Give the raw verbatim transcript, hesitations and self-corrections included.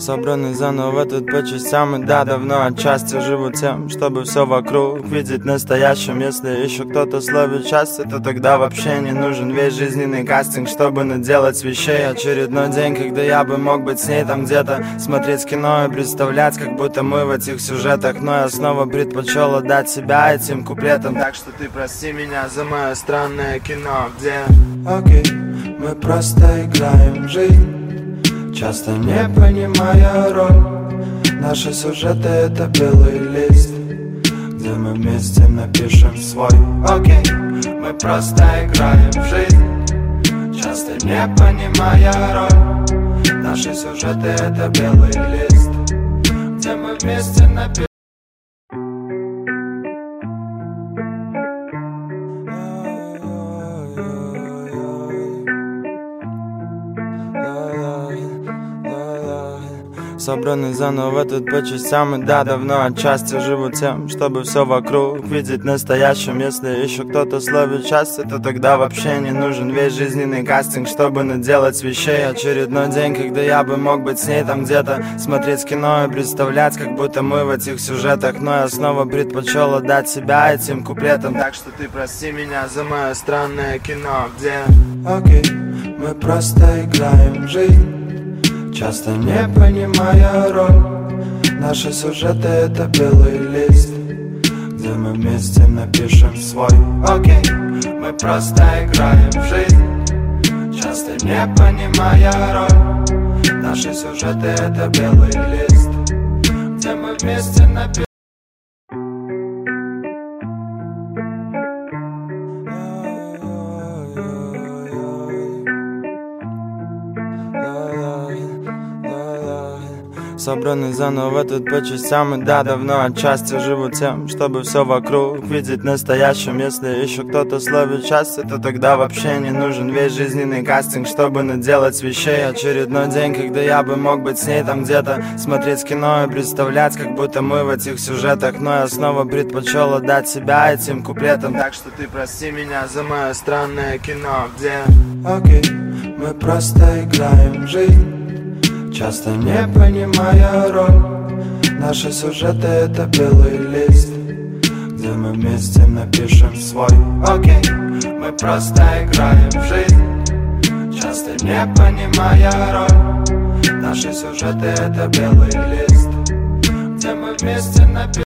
Собраны заново тут по частям, и да, давно отчасти живу тем, чтобы все вокруг видеть настоящим. Если еще кто-то словит счастье, то тогда вообще не нужен весь жизненный кастинг, чтобы наделать вещей. Очередной день, когда я бы мог быть с ней там где-то, смотреть кино и представлять, как будто мы в этих сюжетах. Но я снова предпочел отдать себя этим куплетам. Так что ты прости меня за мое странное кино, где окей, okay, мы просто играем в жизнь, часто не понимая роль. Наши сюжеты — это белый лист, где мы вместе напишем свой. Окей, okay, мы просто играем в жизнь, часто не понимая роль. Наши сюжеты — это белый лист, где мы вместе напишем. Собраны заново тут по частям, и да, давно отчасти живу тем, чтобы все вокруг видеть настоящим. Если еще кто-то словит счастье, то тогда вообще не нужен весь жизненный кастинг, чтобы наделать вещей. Очередной день, когда я бы мог быть с ней там где-то, смотреть кино и представлять, как будто мы в этих сюжетах. Но я снова предпочел отдать себя этим куплетам. Так что ты прости меня за мое странное кино, где окей, okay, мы просто играем в жизнь, часто не понимая роль. Наши сюжеты — это белый лист, где мы вместе напишем свой. Окей, okay, мы просто играем в жизнь, часто не понимая роль. Наши сюжеты — это белый лист, где мы вместе напишем. Собраны заново тут по частям, и да, давно отчасти живу тем, чтобы все вокруг видеть настоящим. Если еще кто-то словит счастье, то тогда вообще не нужен весь жизненный кастинг, чтобы наделать вещей. Очередной день, когда я бы мог быть с ней там где-то, смотреть кино и представлять, как будто мы в этих сюжетах. Но я снова предпочел отдать себя этим куплетам. Так что ты прости меня за мое странное кино, где окей, okay, мы просто играем в жизнь, часто не понимая роль. Наши сюжеты — это белый лист, где мы вместе напишем свой. Окей, okay, мы просто играем в жизнь, часто не понимая роль. Наши сюжеты — это белый лист, где мы вместе напишем.